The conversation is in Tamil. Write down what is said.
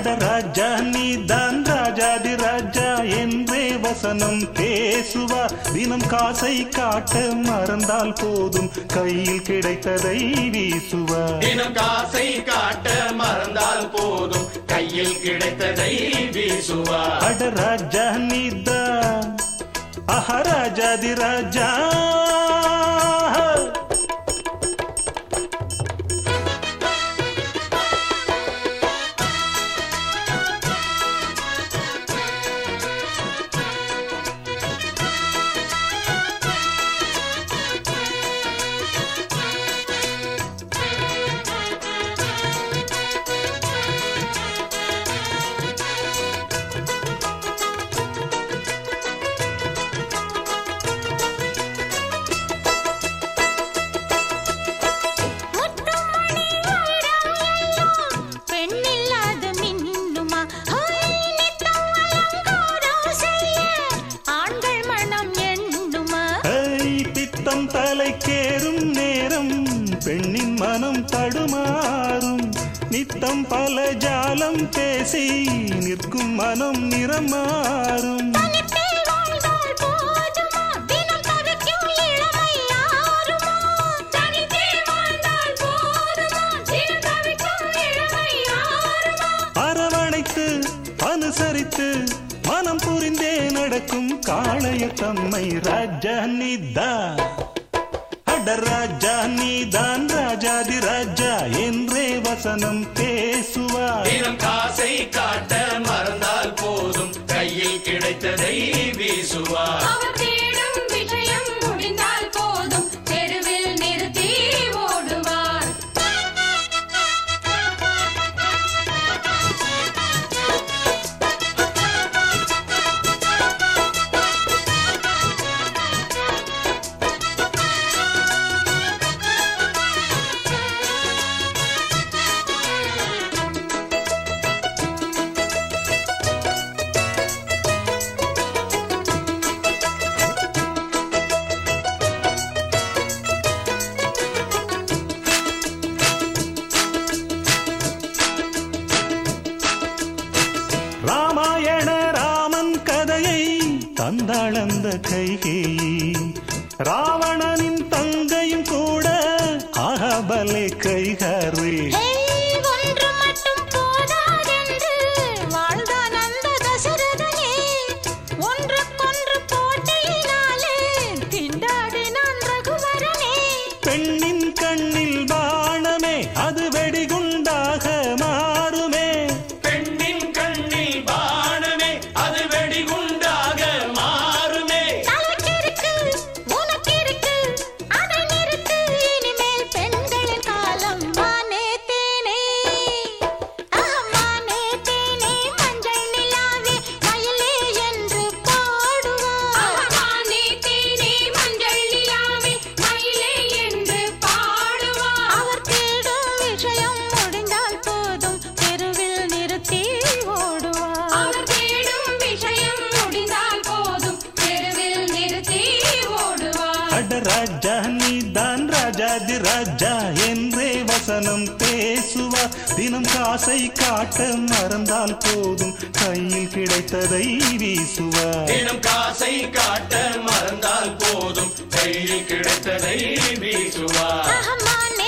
ராஜா நீதான் ராஜாதி ராஜா என்றே வசனம் பேசுவார். தினம் காசை காட்ட மறந்தால் போதும் கையில் கிடைத்ததை வீசுவார். தினம் காசை காட்ட மறந்தால் போதும் கையில் கிடைத்ததை வீசுவார். அட ராஜா நீதான் ஆஹா ராஜாதி ராஜா. தலைக்கேறும் நேரம் பெண்ணின் மனம் தடுமாறும். நித்தம் பல ஜாலம் பேசி நிற்கும் மனம் நிறம் மாறும். அரவணைத்து அனுசரித்து மனம் புரிந்தே நடக்கும் காளைய தம்மை ராஜா நீதான். ராஜா நீதான் ராஜாதி ராஜா என்றே வசனம் பேசுவார். தினம் காசை காட்ட மறந்தால் போதும் கையில் கிடைத்ததை வீசுவார். அவர் தேடும் விஷயம் முடிந்தால் போதும் தெருவில் நிறுத்தி ஓடுவார். ராமாயண ராமன் கதையை தந்தாளந்த கைகேயி. ராவணனின் தங்கையும் கூட அகபலே கைகாரே. பெண்ணின் கண்ணில் பாணமே அது வெடிகுண்டாக மாறுமே. பெண்ணின் கண்ணில் பாணமே அது வெடிகுண்டாக மாறுமே. பெண்களின் காலம் மானே தேனே மானே தேனே மஞ்சள் நிலாவே மயிலே என்று பாடுவார். மானே தேனே மஞ்சள் நிலாவே மயிலே என்று பாடுவார். அவர் தேடும் விஷயம் முடிந்தால் போதும் தெருவில் நிறுத்தி ஓடுவார். அவர் தேடும் விஷயம் முடிந்தால் போதும் தெருவில் நிறுத்தி ஓடுவார். அட ராஜா நீதான் ராஜாதி ராஜா என்றே வசனம் பேசுவார். தினம் காசை காட்ட மறந்தால் போதும் கையில் கிடைத்ததை வீசுவார். தினம் காசை காட்ட மறந்தால் போதும் கையில் கிடைத்ததை வீசுவார்.